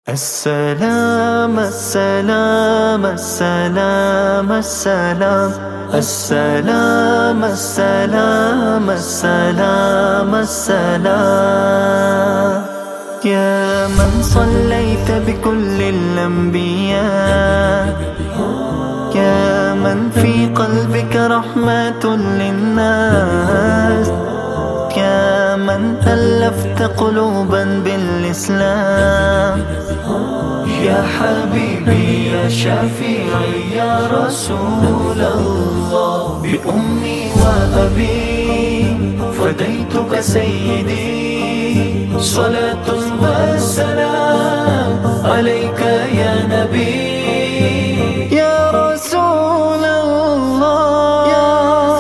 السلام السلام السلام السلام السلام السلام السلام السلام يا من صليت بكل الأنبياء، يا من في قلبك رحمة للناس، يا من ألفت قلوبا بالإسلام، يا حبيبي يا شفيعي يا رسول الله، بأمي وأبي فديتك سيدي، صلاة والسلام عليك يا نبي يا رسول الله.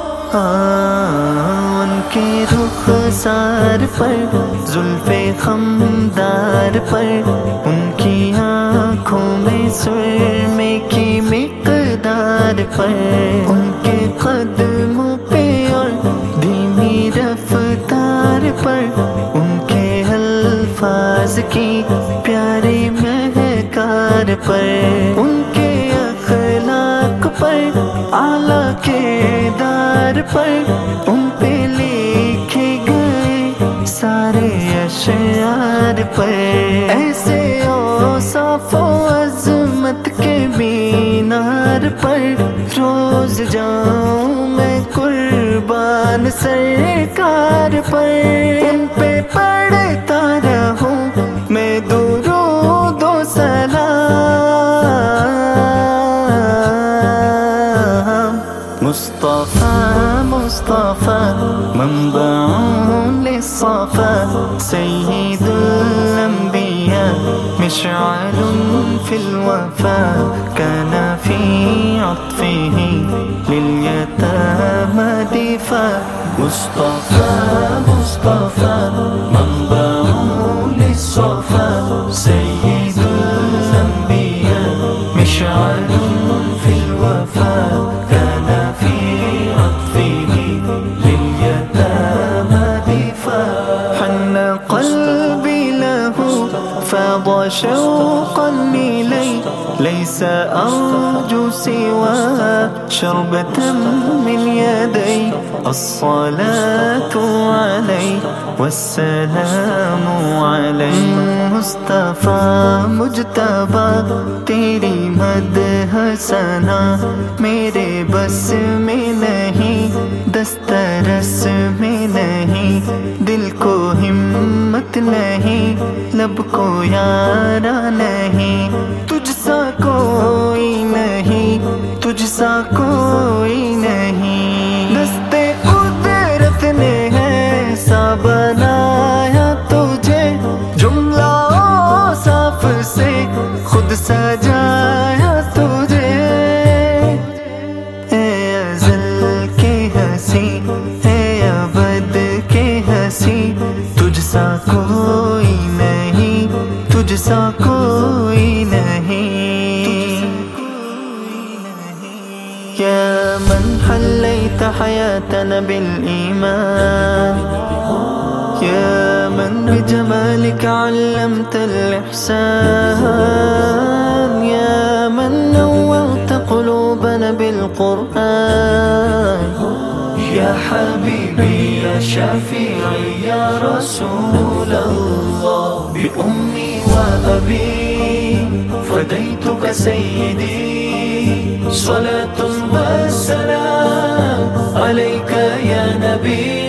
ان کے رخسار پر زلفے خمدار پر، ان کی آنکھوں میں سرمے کی مقدار پر، ان کے قدموں پہ اور دھیمی رفتار پر، ان کے الفاظ کی پیاری مہکار پر، ان کے اخلاق پر اعلیٰ کردار پر، ان پہ لکھے گئے سارے اشعار پر، ایسے اوصاف و عظمت کے مینار پر روز جاؤں میں قربان سرکار پر، ان پہ پڑھتا رہوں میں درود و سلام. مصطفیٰ مصطفیٰ منبع للصفا، سید الانبیاء مشعل فی الوفا، كان في عطفه لليتامى دفاع. مصطفى مصطفى منبع للصفا، سيد الأنبياء مشعل في الوفا، كان في عطفه لليتامى دفاع. حن قلبي له فاض شوقا إليه، ليس أرجو سوى شربة من يدي. الصلاة عليه والسلام عليه، مصطفیٰ مجتبیٰ تیری مدح ثنا میرے بس میں نہیں، دسترس میں نہیں، دل کو ہمت نہیں، لب کو یارا نہیں، تجھ سا کوئی نہیں، تجھ سا کوئی نہیں. دستے قدرت نے ایسا بنایا تجھے، جملہ اوصاف سے خود سجایا تجھے. اے ازل کے ہنسی، اے ابد کے ہنسی، تجھ سا کوئی نہیں، تجھ سا کوئی نہیں. يا من حليت حياتنا بالإيمان، يا من بجمالك علمت الإحسان، يا من نورت قلوبنا بالقرآن، يا حبيبي يا شفيعي يا رسول الله، بأمي وأبي فديتك سيدي، صلاة والسلام عليك يا نبي